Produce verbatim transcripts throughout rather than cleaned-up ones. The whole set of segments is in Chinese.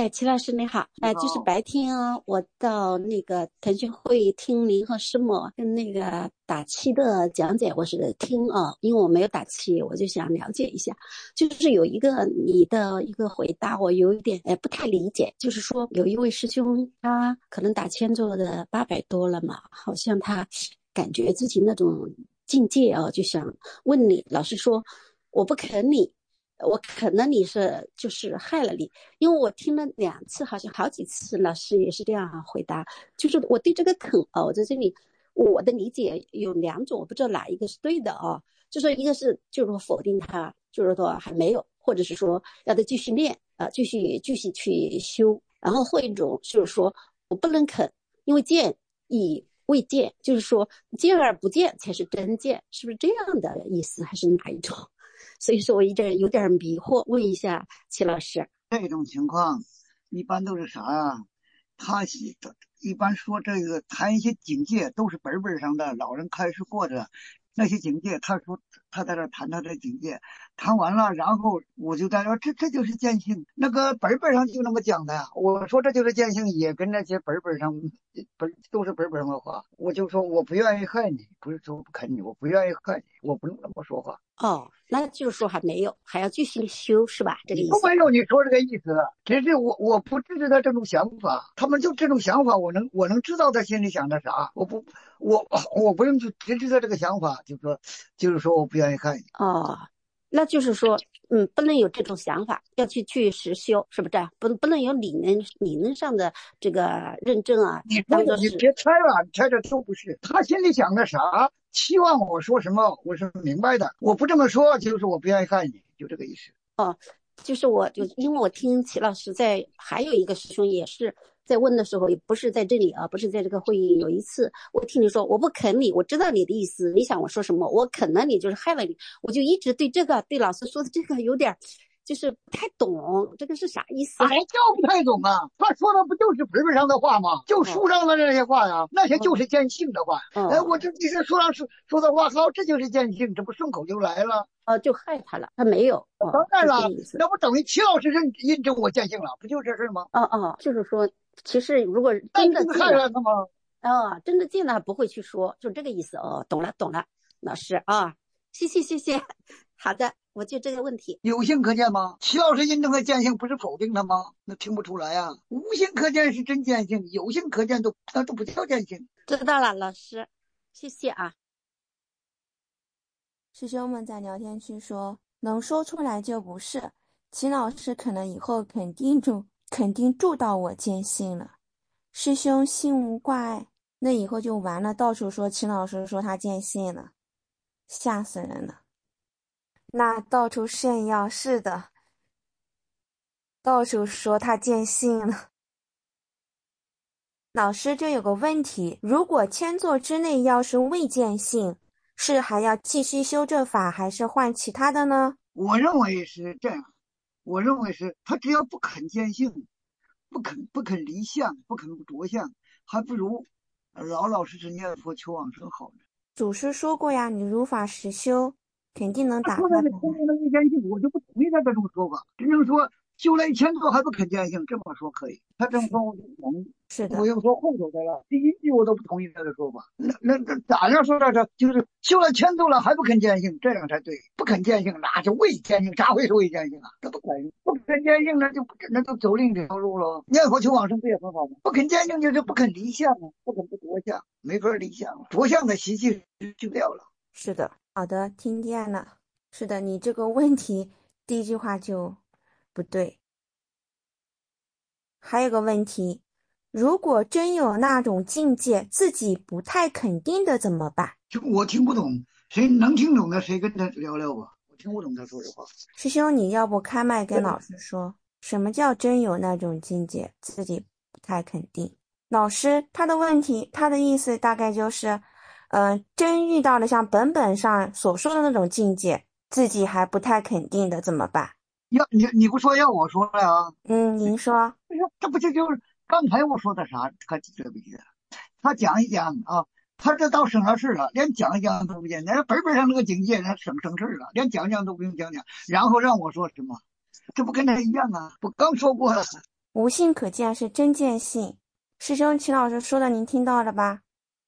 哎，齐老师你好，哎，就是白天啊，我到那个腾讯会听您和师母跟那个打气的讲解，我是听啊，因为我没有打气，我就想了解一下，就是有一个你的一个回答，我有一点哎不太理解，就是说有一位师兄他可能打千做的八百多了嘛，好像他感觉自己那种境界啊，就想问你，老师说我不肯你。我可能你是就是害了你，因为我听了两次，好像好几次老师也是这样回答，就是我对这个肯哦，我在这里我的理解有两种，我不知道哪一个是对的哦，就说一个是就是说否定他，就是说还没有，或者是说要他继续练啊、呃，继续继续去修，然后或一种就是说我不能肯，因为见以未见，就是说见而不见才是真见，是不是这样的意思，还是哪一种？所以说我一点有点迷惑，问一下齐老师。 这种情况一般都是啥呀、啊？他一般说这个谈一些境界都是本本上的老人开示过的那些境界，他说他在这谈他的境界，谈完了，然后我就在说这这就是见性，那个本本上就那么讲的呀。我说这就是见性，也跟那些本本上本都是本本上的话，我就说我不愿意害你，不是说不肯你，我不愿意害你，我不能这么说话。 哦，那就是说还没有，还要继续修是吧？这个意思。 都没有你说这个意思，只是我我不支持他这种想法，他们就这种想法，我能我能知道他心里想的啥，我不我我不用去支持他这个想法，就说就是说我不愿意看你。 哦，那就是说，嗯，不能有这种想法，要去去实修，是不是？不不能有理论理论上的这个认证啊。 你说的你别猜了，你猜这都不是。他心里想的啥，期望我说什么，我是明白的。我不这么说，就是我不愿意看你，就这个意思。 哦，就是我就因为我听齐老师在，还有一个师兄也是在问的时候，也不是在这里啊，不是在这个会议。有一次我听你说我不肯你，我知道你的意思，你想我说什么，我肯了你就是害了你，我就一直对这个对老师说的这个有点就是不太懂，这个是啥意思？ 还叫不太懂啊？他说的不就是本本上的话吗？就书上的那些话呀，哦、那些就是见性的话。哦、哎，我这你这书上说说的话，好，这就是见性，这不顺口就来了。 哦，就害他了，他没有。 哦、当然了，那不等于齐老师认印证我见性了，不就这事吗？ 哦哦，就是说，其实如果真的见了，了吗？ 哦，真的见了不会去说，就这个意思哦。懂了懂了，老师啊，谢谢谢谢。好的，我就这个问题。 有性可见吗？齐老师印证的见性不是否定的吗？那听不出来呀、啊。无性可见是真见性，有性可见都那都不叫见性。 知道了，老师，谢谢啊。 师兄们在聊天区说，能说出来就不是。齐老师可能以后肯定住肯定住到我见性了。师兄心无挂碍，那以后就完了，到处说齐老师说他见性了，吓死人了。那到处炫耀，是的，到处说他见性了。老师就有个问题，如果千座之内要是未见性，是还要继续修正法，还是换其他的呢？ 我认为是这样，我认为是他只要不肯见性，不肯不肯离相，不肯着相，还不如老老实实念佛求往生好呢。 祖师说过呀，你如法实修，肯定能打开。 他说的是空的未见性，我就不同意他这种说法。真正说修了一千多还不肯见性，这么说可以。他这么说我就同意。 是的， 我又说后头的了，第一句我都不同意他的说法。那那那咋样说到这？就是修了千多了还不肯见性，这样才对。不肯见性，那就未见性，啥会是未见性啊？这不可能。不肯见性，那就那就走另一条路了。念佛求往生不也很好吗？不肯见性就是不肯离相啊，不肯不着相，没法离相了，着相的习气就掉了。 是的，好的，听见了。是的，你这个问题第一句话就不对。还有个问题，如果真有那种境界自己不太肯定的怎么办？ 我听不懂，谁能听懂的谁跟他聊聊吧。我听不懂他说的话。 师兄，你要不开麦跟老师说，什么叫真有那种境界自己不太肯定？老师他的问题，他的意思大概就是，嗯、呃，真遇到了像本本上所说的那种境界，自己还不太肯定的怎么办？ 要你你不说要我说了啊？ 嗯，您说。 这不就就是刚才我说的啥？他记得不记得？他讲一讲啊，他这到省了事了，连讲一讲都不见，连本本上那个境界，他省省事了，连讲讲都不用讲讲，然后让我说什么？这不跟他一样啊？我刚说过了。 无性可见是真见性。师兄秦老师说的您听到了吧？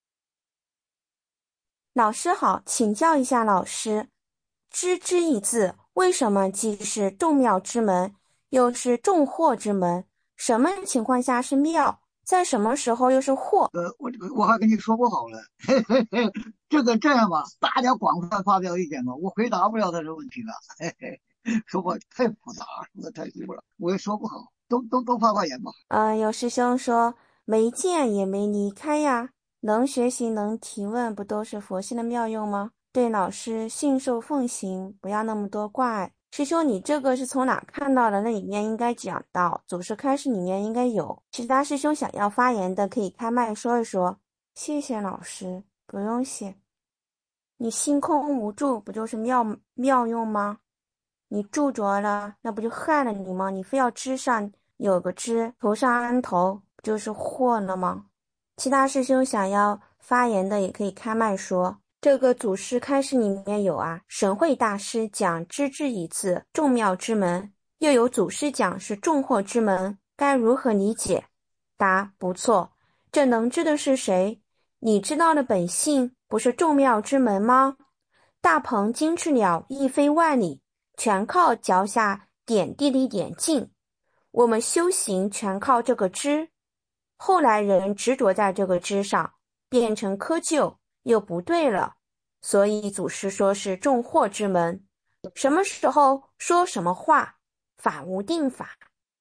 老师好，请教一下老师，知之一字为什么既是众妙之门，又是众惑之门？什么情况下是妙，在什么时候又是惑？ 呃，我我还跟你说不好了，嘿嘿嘿，这个这样吧，大家广泛发表意见吧，我回答不了他这问题了，嘿嘿，说吧太复杂，说的太多了，我也说不好，都都都发发言吧。 呃，有师兄说没见也没离开呀，能学习能提问，不都是佛性的妙用吗？对老师信受奉行，不要那么多挂碍。师兄，你这个是从哪看到的？那里面应该讲到祖师开示里面应该有。其他师兄想要发言的可以开麦说一说。谢谢老师，不用谢。你心空无住，不就是妙妙用吗？你住着了，那不就害了你吗？你非要知上有个知，头上安头，不就是祸了吗？其他师兄想要发言的也可以开麦说。这个祖师开示里面有啊，神会大师讲知之一字，众妙之门，又有祖师讲是众惑之门，该如何理解？答：不错，这能知的是谁？你知道的本性不是众妙之门吗？大鹏金翅鸟一飞万里，全靠脚下点滴的一点劲。我们修行全靠这个知，后来人执着在这个知上，变成窠臼，又不对了。所以祖师说是众惑之门，什么时候说什么话，法无定法。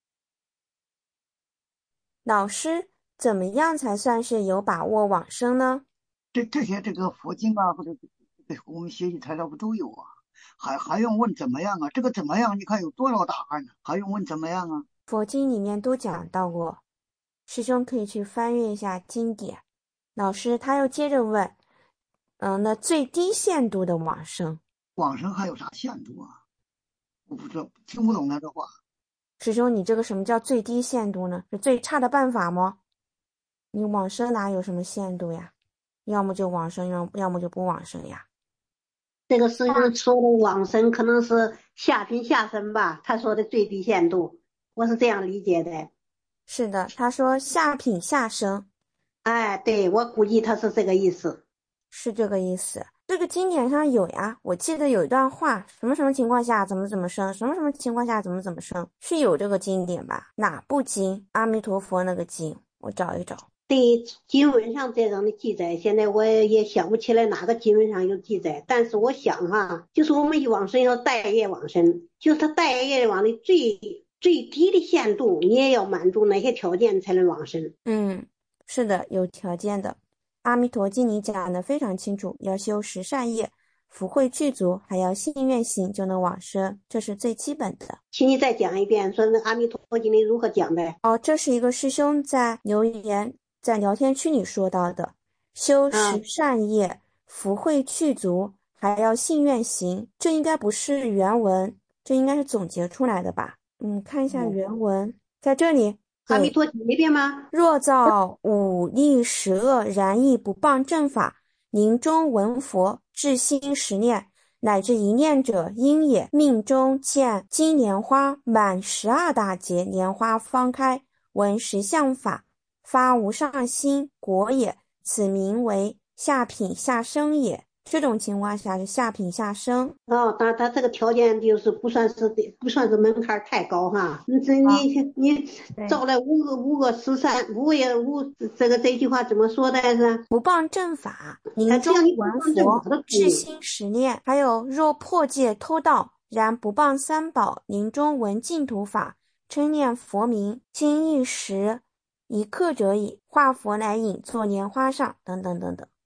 老师，怎么样才算是有把握往生呢？ 这这些这个佛经啊，或者我们学习材料不都有啊？还还用问怎么样啊？这个怎么样？你看有多少答案呢？还用问怎么样啊？ 佛经里面都讲到过，师兄可以去翻阅一下经典。老师他又接着问，嗯、呃，那最低限度的往生， 往生还有啥限度啊？我不知道，听不懂他这话。 师兄，你这个什么叫最低限度呢？是最差的办法吗？你往生哪有什么限度呀？要么就往生，要要么就不往生呀。 这个师兄说的往生可能是下品下生吧，他说的最低限度，我是这样理解的。 是的，他说下品下生。 哎，对，我估计他是这个意思。 是这个意思。这个经典上有呀，我记得有一段话，什么什么情况下怎么怎么生，什么什么情况下怎么怎么生，是有这个经典吧？哪部经？阿弥陀佛那个经，我找一找。 对经文上这样的记载，现在我也想不起来哪个经文上有记载，但是我想哈，就是我们一往生要带业往生，就是他带业往的最最低的限度，你也要满足哪些条件才能往生？ 嗯，是的，有条件的。阿弥陀经里讲的非常清楚，要修十善业，福慧具足，还要信愿行就能往生，这是最基本的。 请你再讲一遍，说那阿弥陀经里如何讲的？ 哦，这是一个师兄在留言在聊天区里说到的，修十善业，嗯、福慧具足，还要信愿行，这应该不是原文，这应该是总结出来的吧？嗯，看一下原文，嗯、在这里。 阿弥陀经那边吗？ 若造五力十恶，然亦不谤正法，临终闻佛，至心实念，乃至一念者因也。命中见金莲花满十二大节，莲花方开，闻实相法，发无上心，果也。此名为下品下生也。这种情况下是下品下生。 哦，他他这个条件就是不算是不算是门槛太高哈。你这你、啊、你造了五个五个十三五也五这个这句话怎么说的是？ 不谤正法，临终闻佛，至心实念。还有若破戒偷盗，然不谤三宝，临终闻净土法，称念佛名，经一时一刻者矣。化佛来引作莲花上，等等等等。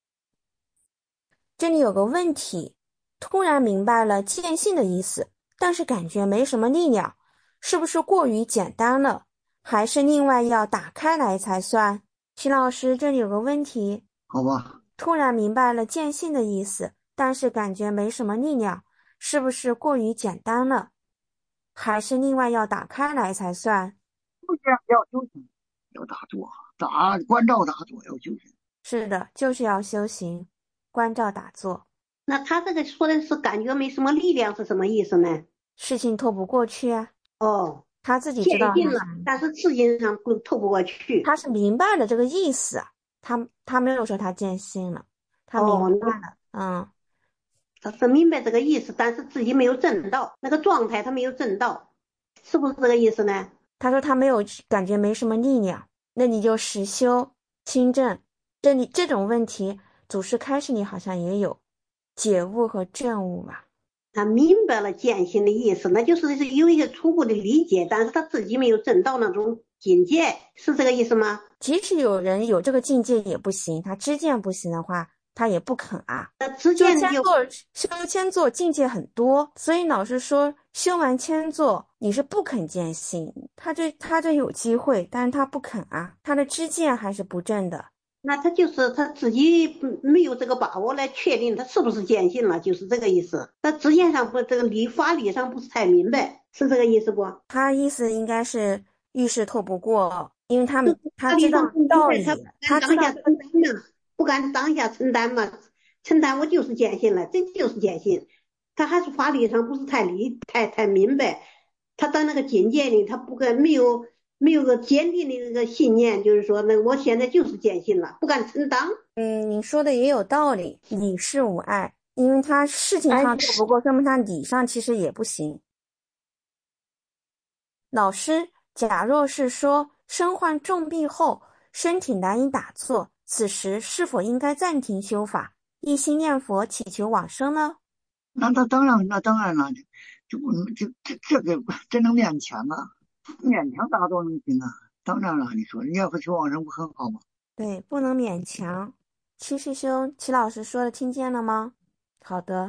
这里有个问题，突然明白了见性的意思，但是感觉没什么力量，是不是过于简单了？还是另外要打开来才算？齐老师，这里有个问题。 好吧。 突然明白了见性的意思，但是感觉没什么力量，是不是过于简单了？还是另外要打开来才算？ 要修行，要打坐，打关照打坐要修行。 是的，就是要修行。关照打坐。 那他这个说的是感觉没什么力量是什么意思呢？ 事情透不过去啊。 哦， 他自己知道见性了，但是事情上不透不过去。 他是明白了这个意思，他他没有说他见性了，他明白了，哦、嗯， 他是明白这个意思，但是自己没有证到那个状态，他没有证到，是不是这个意思呢？ 他说他没有感觉没什么力量，那你就实修清正。这里这种问题，祖师开示你好像也有解悟和证悟吧？ 他明白了见性的意思，那就是有一些初步的理解，但是他自己没有证到那种境界，是这个意思吗？ 即使有人有这个境界也不行，他知见不行的话，他也不肯啊。 那知见就修千座，修千座境界很多，所以老师说修完千座你是不肯见性，他这他这有机会，但是他不肯啊，他的知见还是不正的。 那他就是他自己没有这个把握来确定他是不是见性了，就是这个意思。他知见上不这个理法理上不是太明白，是这个意思不？ 他意思应该是遇事透不过，因为他他知知道道理， 他他知道当下承担嘛，不敢当下承担嘛，承担我就是见性了，这就是见性。他还是法理上不是太理太太明白，他到那个境界里，他不敢没有。没有个坚定的那个信念，就是说，那我现在就是见性了，不敢承担。 嗯，你说的也有道理，理是无碍，因为他事情上做不过，说明他理上其实也不行。老师，假若是说身患重病后，身体难以打坐，此时是否应该暂停修法，一心念佛祈求往生呢？ 那他当然，那当然了，就不能就这这个真能勉强啊。勉强打坐能行啊？当然了，你说念佛求往生不很好吗？ 对，不能勉强。齐师兄，齐老师说的听见了吗？好的。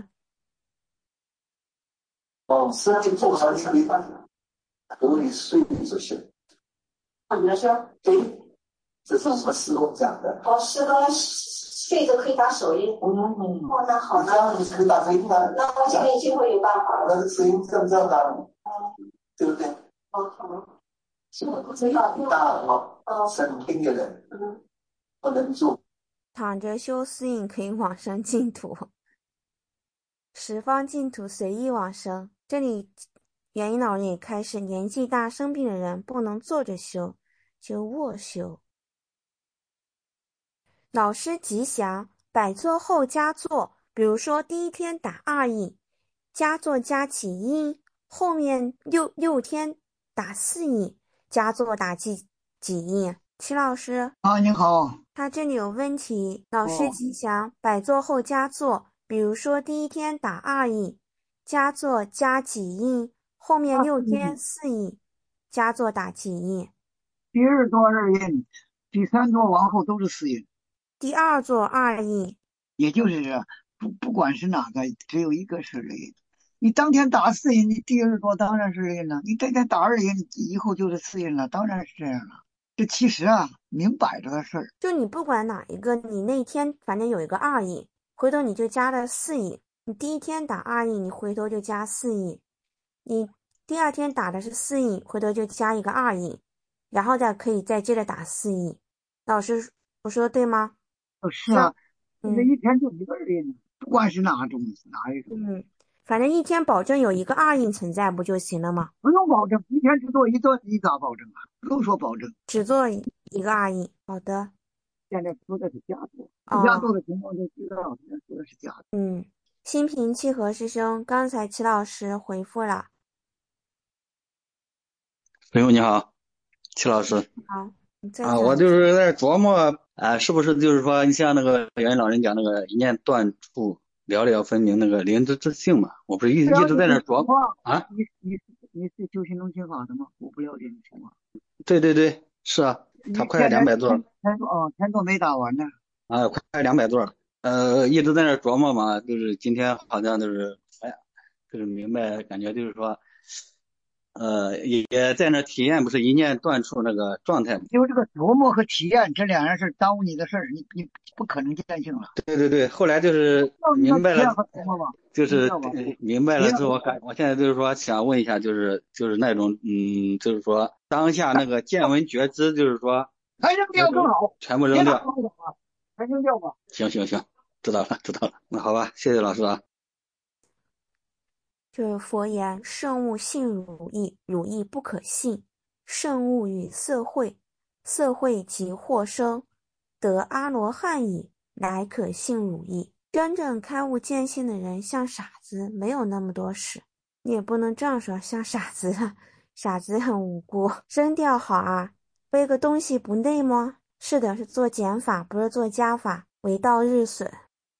哦，身体不好是没办法，可以睡就行。啊，你说对，这是什么时候讲的？ 哦，是的，睡着可以打手印。 嗯， 哦，那好， 这样你可以打手印啊。 那我今天就会有办法了。 那个声音这样这样打， 嗯， 对不对？ 哦，好。 我不知道大哦，生病的人，嗯，不能做。 躺着修四印可以往生净土，十方净土随意往生。这里元音老人也开始，年纪大生病的人不能坐着修，就卧修。老师吉祥，百坐后加坐，比如说第一天打二印，加坐加起印，后面六六天打四印。加坐打几几印？齐老师啊，你好， 他这里有问题。老师吉祥，百坐后加坐，比如说第一天打二印，加坐加几印，后面六天四印，加坐打几印？ 第二座二印，第三座往后都是四印。 第二座二印， 也就是不不管是哪个，只有一个是二印。你当天打四印，你第二座当然是二印了。你这天打二印，以后就是四印了，当然是这样了。这其实啊，明摆着的事儿。 就你不管哪一个，你那天反正有一个二印，回头你就加了四印。你第一天打二印，你回头就加四印。你第二天打的是四印，回头就加一个二印，然后再可以再接着打四印。老师，我说的对吗？ 哦，是啊，这、 嗯、 一天就一个二印，不管是哪种哪一种。 嗯，反正一天保证有一个二印存在不就行了吗？ 不用保证，一天只做一座，你咋保证啊？不用说保证， 只做一个二印。好的。 现在说的是加做， 哦、 加做的情况就知道，现在说的是加做。 嗯，心平气和师兄，刚才齐老师回复了。 朋友你好，齐老师。 好，你再啊，我就是在琢磨啊，是不是就是说，你像那个元老人讲那个一念断处，了了分明那个灵知之性嘛，我不是一一直在那琢磨啊。 你你你是修行中心法的吗？我不了解你情况。 对对对，是啊，他快两百座了。 天座哦，天座没打完呢。 啊，快两百座了。呃，一直在那琢磨嘛，就是今天好像就是，哎呀，就是明白，感觉就是说。呃，也在那体验，不是一念断处那个状态吗？ 就这个琢磨和体验这两样事耽误你的事儿，你你不可能见性了。 对对对，后来就是明白了，就是明白了之后，我现在就是说想问一下，就是就是那种嗯，就是说当下那个见闻觉知，就是说还扔掉更好， 全部扔掉， 还扔掉吧。 行行行，知道了知道了，那好吧，谢谢老师啊。 就是佛言：圣物性汝意，汝意不可信。圣物与色会，色会即获生，得阿罗汉矣，乃可信汝意。真正开悟见性的人像傻子，没有那么多事。你也不能这样说，像傻子，傻子很无辜。声调好啊，背个东西不累吗？是的，是做减法，不是做加法，为道日损。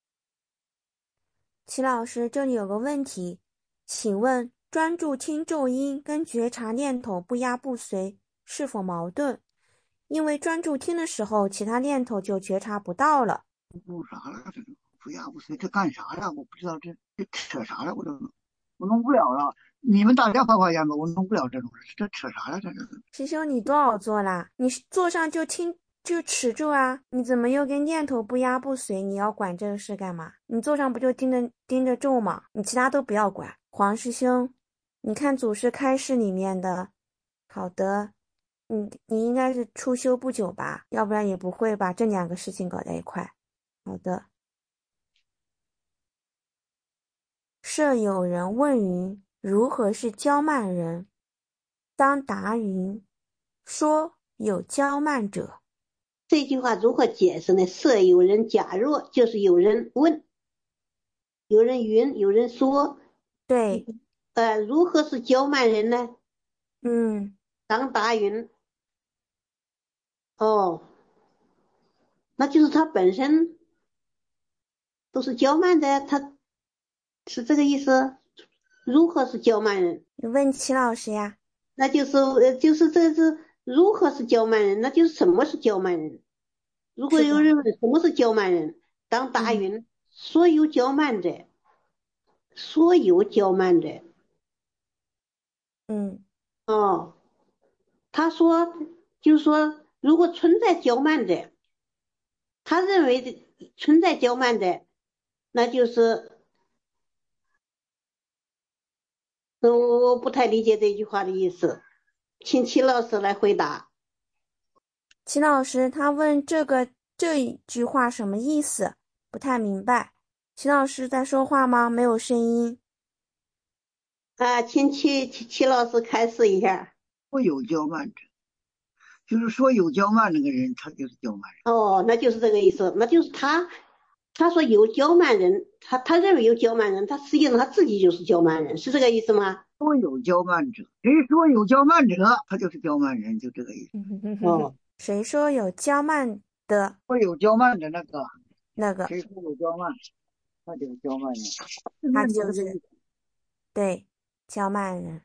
齐老师，这里有个问题，请问专注听咒音跟觉察念头不压不随是否矛盾？因为专注听的时候，其他念头就觉察不到了。 弄啥了？这个不压不随，这干啥呀？我不知道这这扯啥了，我都我弄不了了。你们大家发发言吧，我弄不了这种事，这扯啥了？这个师兄，你多少做啦？你坐上就听就持住啊！你怎么又跟念头不压不随？你要管这个事干嘛？你坐上不就盯着盯着咒吗？你其他都不要管。黄师兄，你看祖师开示里面的，好的，你你应该是初修不久吧？要不然也不会把这两个事情搞在一块。好的。设有人问云：如何是骄慢人？当答云：说有骄慢者。 这句话如何解释呢？设有人假若，就是有人问，有人云，有人说。 对。 呃，如何是骄慢人呢？ 嗯。 当答云。哦，那就是他本身都是骄慢的，他是这个意思。如何是骄慢人？ 你问齐老师呀。 那就是呃，就是这是如何是骄慢人？那就是什么是骄慢人？如果有人问什么是骄慢人，当答云、嗯、所有骄慢者，所有骄慢者。 嗯。 哦，他说就是说，如果存在骄慢者，他认为的存在骄慢者，那就是嗯，我不太理解这句话的意思，请齐老师来回答。 齐老师，他问这个这一句话什么意思？不太明白。齐老师在说话吗？没有声音。 啊，请齐齐齐老师开示一下。 会有骄慢者，就是说有骄慢那个人，他就是骄慢人。 哦，那就是这个意思，那就是他。他说有骄慢人，他他认为有骄慢人，他实际上他自己就是骄慢人，是这个意思吗？ 说有骄慢者，谁说有骄慢者，他就是骄慢人，就这个意思。 哦，谁说有骄慢的？ 说有骄慢的那个， 那个谁说有骄慢，他就是骄慢人， 他就是对骄慢人。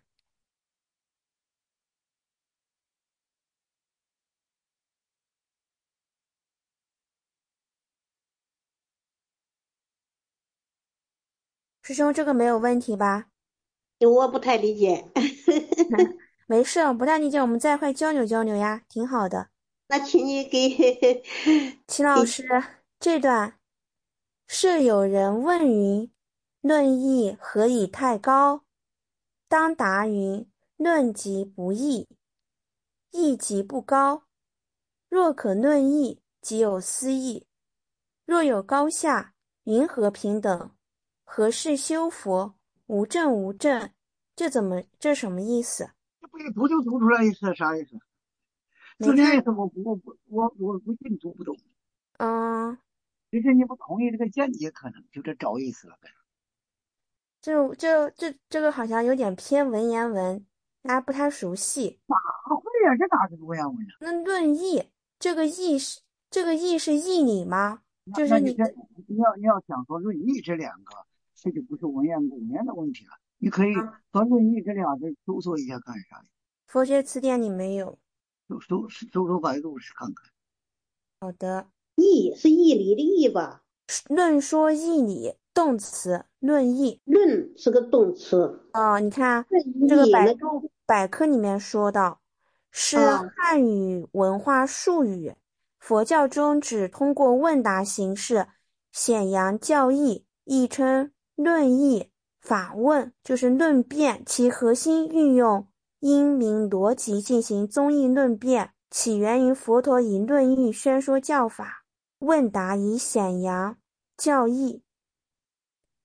师兄，这个没有问题吧？ 我不太理解。 没事，不太理解，我们再会交流交流呀，挺好的。 那请你给齐老师这段，设有人问云：论义何以太高？当答云：论即不义，义即不高。若可论义，即有私义；若有高下，云何平等？何事修佛？无证无证，这怎么这什么意思？ 这不一读就读出来意思，啥意思？字面意思我不我不我我不信读不懂。 嗯， 其实你不同意这个见解，可能就这找意思了。 这这这这个好像有点偏文言文，大家不太熟悉。 哪会呀？这哪是文言文啊？ 那论义，这个义是这个义是义理吗？就是你你要你要想说论义这两个，这就不是文言文言的问题了。你可以和论义这俩字搜索一下干啥？ 佛学词典里没有。 搜搜搜搜百度是看看。 好的。 义是义理的义吧？ 论说义理，动词论义。 论是个动词。 哦，你看这个百度百科里面说到，是汉语文化术语，佛教中只通过问答形式显扬教义，亦称论义、法问，就是论辩，其核心运用因明逻辑进行综艺论辩，起源于佛陀以论义宣说教法，问答以显扬教义。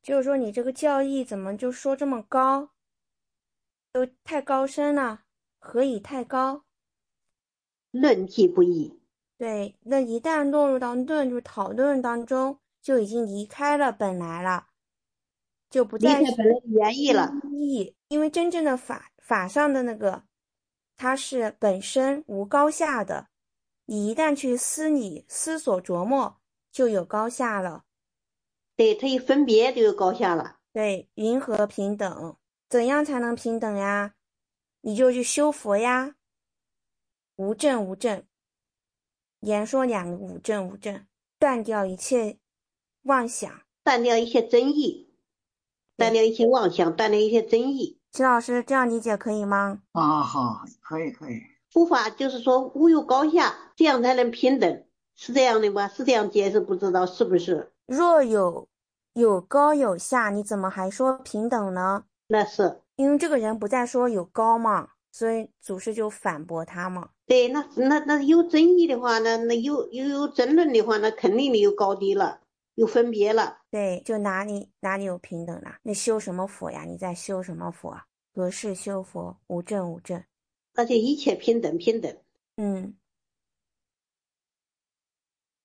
就是说你这个教义怎么就说这么高，都太高深了，何以太高？ 论迹不易。 对，那一旦落入到论就讨论当中，就已经离开了本来了，就不再是离开本来的原意了。 意，因为真正的法法上的那个，它是本身无高下的，你一旦去思理、思索、琢磨，就有高下了。 对，它一分别就有高下了。 对，云和平等，怎样才能平等呀？你就去修佛呀，无证无证。言说两个无证无证，断掉一切妄想， 断掉一些争议，断掉一些妄想，断掉一些争议。 齐老师这样理解可以吗？ 啊，好，可以可以。 佛法就是说无有高下，这样才能平等，是这样的吗？是这样解释，不知道是不是？ 若有有高有下，你怎么还说平等呢？ 那是因为这个人不再说有高嘛，所以祖师就反驳他嘛。 对，那那那有争议的话，那那有有有争论的话，那肯定的有高低了，有分别了。 对，就哪里哪里有平等了？那修什么佛呀？你在修什么佛啊？何事修佛？无证无证。 而且一切平等平等。 嗯，